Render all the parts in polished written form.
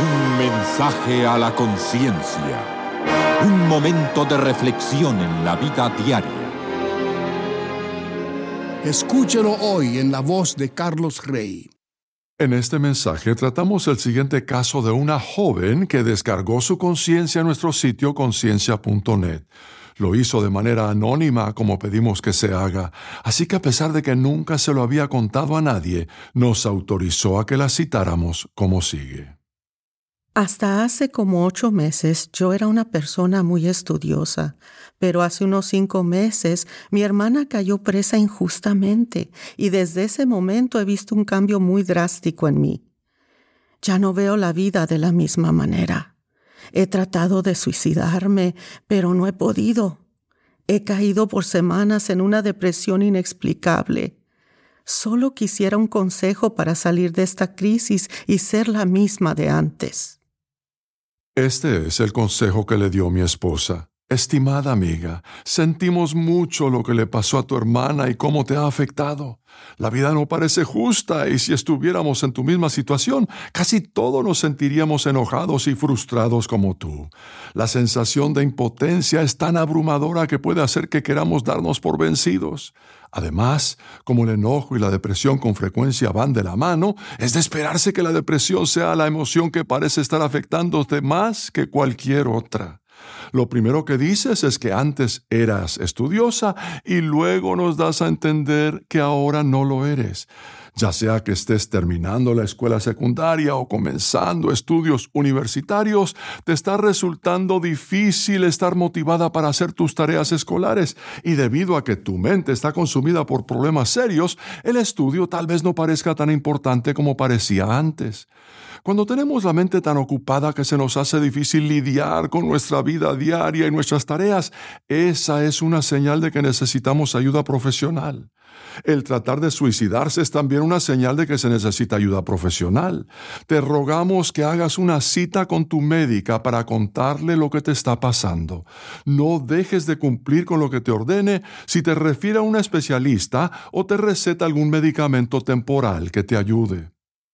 Un mensaje a la conciencia. Un momento de reflexión en la vida diaria. Escúchelo hoy en la voz de Carlos Rey. En este mensaje tratamos el siguiente caso de una joven que descargó su conciencia en nuestro sitio conciencia.net. Lo hizo de manera anónima, como pedimos que se haga, así que a pesar de que nunca se lo había contado a nadie, nos autorizó a que la citáramos como sigue. Hasta hace como 8 meses yo era una persona muy estudiosa, pero hace unos 5 meses mi hermana cayó presa injustamente y desde ese momento he visto un cambio muy drástico en mí. Ya no veo la vida de la misma manera. He tratado de suicidarme, pero no he podido. He caído por semanas en una depresión inexplicable. Solo quisiera un consejo para salir de esta crisis y ser la misma de antes. Este es el consejo que le dio mi esposa. Estimada amiga, sentimos mucho lo que le pasó a tu hermana y cómo te ha afectado. La vida no parece justa y si estuviéramos en tu misma situación, casi todos nos sentiríamos enojados y frustrados como tú. La sensación de impotencia es tan abrumadora que puede hacer que queramos darnos por vencidos. Además, como el enojo y la depresión con frecuencia van de la mano, es de esperarse que la depresión sea la emoción que parece estar afectándote más que cualquier otra. Lo primero que dices es que antes eras estudiosa y luego nos das a entender que ahora no lo eres. Ya sea que estés terminando la escuela secundaria o comenzando estudios universitarios, te está resultando difícil estar motivada para hacer tus tareas escolares y debido a que tu mente está consumida por problemas serios, el estudio tal vez no parezca tan importante como parecía antes. Cuando tenemos la mente tan ocupada que se nos hace difícil lidiar con nuestra vida diaria y nuestras tareas, esa es una señal de que necesitamos ayuda profesional. El tratar de suicidarse es también una señal de que se necesita ayuda profesional. Te rogamos que hagas una cita con tu médica para contarle lo que te está pasando. No dejes de cumplir con lo que te ordene si te refiere a un especialista o te receta algún medicamento temporal que te ayude.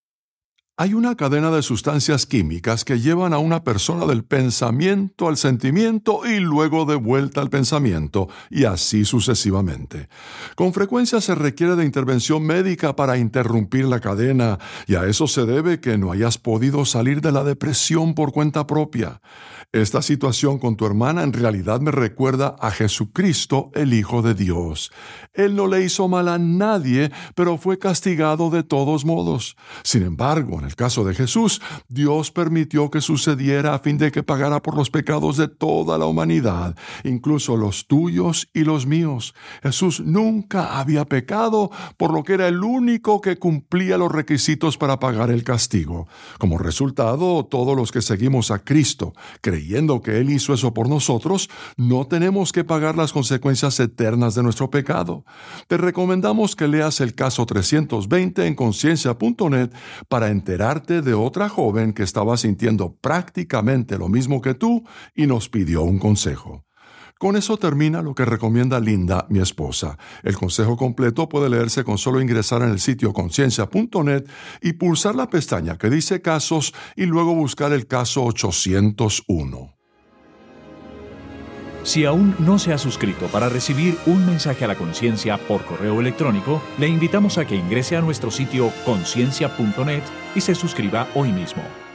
Hay una cadena de sustancias químicas que llevan a una persona del pensamiento al sentimiento y luego de vuelta al pensamiento, y así sucesivamente. Con frecuencia se requiere de intervención médica para interrumpir la cadena, y a eso se debe que no hayas podido salir de la depresión por cuenta propia. Esta situación con tu hermana en realidad me recuerda a Jesucristo, el Hijo de Dios. Él no le hizo mal a nadie, pero fue castigado de todos modos. Sin embargo, en el caso de Jesús, Dios permitió que sucediera a fin de que pagara por los pecados de toda la humanidad, incluso los tuyos y los míos. Jesús nunca había pecado, por lo que era el único que cumplía los requisitos para pagar el castigo. Como resultado, todos los que seguimos a Cristo, creyendo que Él hizo eso por nosotros, no tenemos que pagar las consecuencias eternas de nuestro pecado. Te recomendamos que leas el caso 320 en conciencia.net para enterarte de otra joven que estaba sintiendo prácticamente lo mismo que tú y nos pidió un consejo. Con eso termina lo que recomienda Linda, mi esposa. El consejo completo puede leerse con solo ingresar en el sitio conciencia.net y pulsar la pestaña que dice casos y luego buscar el caso 801. Si aún no se ha suscrito para recibir un mensaje a la conciencia por correo electrónico, le invitamos a que ingrese a nuestro sitio conciencia.net y se suscriba hoy mismo.